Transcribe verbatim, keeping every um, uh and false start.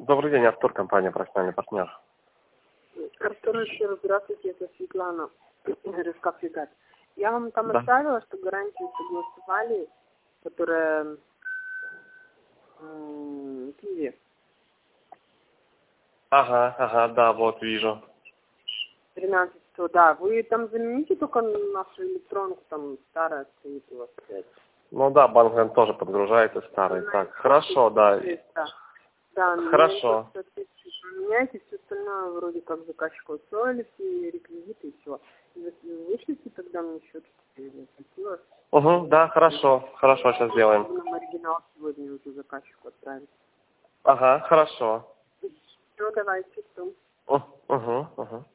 Добрый день, Артур, компания «Профессиональный партнер». Артур, еще раз здравствуйте, это Светлана. Раскафегат. Я вам там Да. оставила, что гарантию согласовали, которая в Киеве. Ага, ага, да, вот вижу. тринадцатого, да. Вы там замените только нашу электронку, там старая стоит у вас. Ну да, банк наверное, тоже подгружается старый. Так, хорошо, да. Да, да, Хорошо. меняйте, все остальное вроде как заказчику устроили, все реквизиты и все. Вышлите тогда мне счет, что я заплатила. Угу, да, хорошо, хорошо, сейчас сделаем. Нам оригинал сегодня уже заказчику отправить. Ага, хорошо. Все, давайте, ждем. Угу, угу.